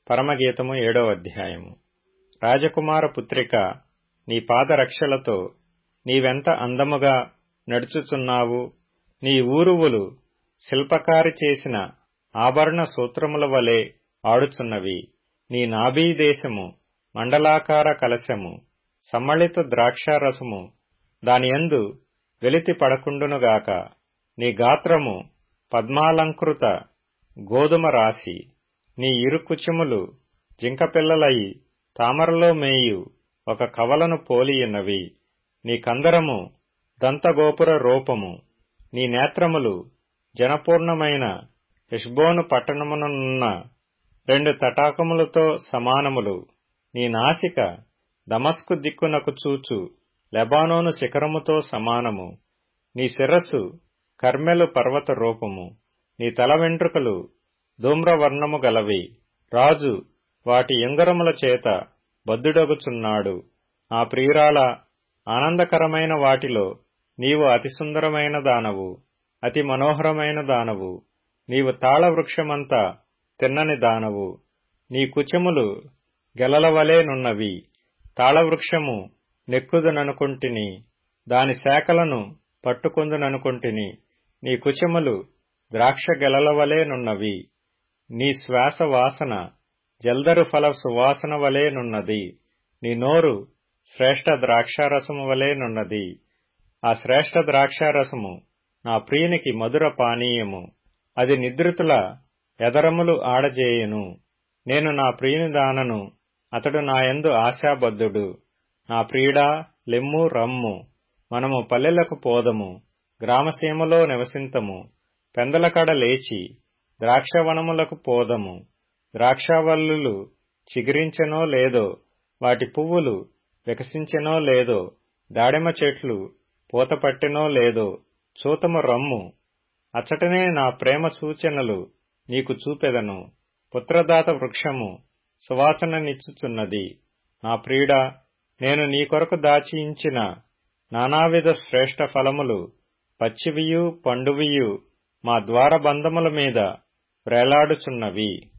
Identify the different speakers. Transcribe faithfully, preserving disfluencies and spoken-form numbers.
Speaker 1: పరమగీతము ఏడవ అధ్యాయము. రాజకుమార పుత్రిక, నీ పాదరక్షలతో నీవెంత అందముగా నడుచుచున్నావు. నీ ఊరువులు శిల్పకారి చేసిన ఆభరణ సూత్రముల వలె ఆడుచున్నవి. నీ నాభీ దేశము మండలాకార కలశము, సమ్మళిత ద్రాక్షారసము దానియందు వెలితి పడకుండునుగాక. నీ గాత్రము పద్మాలంకృత గోధుమ రాశి. నీ ఇరుకుచములు జింకపిల్లలయి తామరలో మేయు ఒక కవలను పోలియున్నవి. నీ కందరము దంతగోపుర రూపము. నీ నేత్రములు జనపూర్ణమైన హెష్బోను పట్టణమునున్న రెండు తటాకములతో సమానములు. నీ నాసిక దమస్కు దిక్కునకు చూచు లెబానోను శిఖరముతో సమానము. నీ శిరస్సు కర్మెలు పర్వత రూపము. నీ తల వెంట్రుకలు ధూమ్రవర్ణము గలవి. రాజు వాటి ఉంగరముల చేత బద్ధుడగుచున్నాడు. నా ప్రియురాల, ఆనందకరమైన వాటిలో నీవు అతి సుందరమైన దానవు, అతి మనోహరమైన దానవు. నీవు తాళవృక్షమంతా తిన్నని దానవు. నీ కుచములు గెలలవలెనున్నవి. తాళవృక్షము నెక్కుదుననుకొంటిని, దాని శాఖలను పట్టుకొందుననుకొంటిని. నీ కుచములు ద్రాక్ష గెలలవలెనున్నవి. నీ శ్వాస వాసన జల్దరు ఫల సువాసన వలెనున్నది. నీ నోరు శ్రేష్ఠ ద్రాక్షారసము వలెనున్నది. ఆ శ్రేష్ఠ ద్రాక్షారసము నా ప్రియునికి మధుర పానీయము. అది నిద్రితుల ఎదరములు ఆడజేయును. నేను నా ప్రియుని దానను, అతడు నాయందు ఆశాబద్ధుడు. నా ప్రియుడా, లెమ్ము రమ్ము, మనము పల్లెలకు పోదము, గ్రామసీమలో నివసింతము. పెందలకడ లేచి ద్రాక్షవనములకు పోదము. ద్రాక్షవల్లులు చిగురించెనో లేదో, వాటి పువ్వులు వికసించెనో లేదో, దాడిమ చెట్లు పూతపట్టెనో లేదో చూతము రమ్ము. అచ్చటనే నా ప్రేమ సూచనలు నీకు చూపెదను. పుత్రదాత వృక్షము సువాసననిచ్చుచున్నది. నా ప్రియుడా, నేను నీ కొరకు దాచియించిన నానావిధ శ్రేష్ఠ ఫలములు పచ్చివియు పండువియు మా ద్వారబంధముల మీద వ్రేలాడుచున్నవి.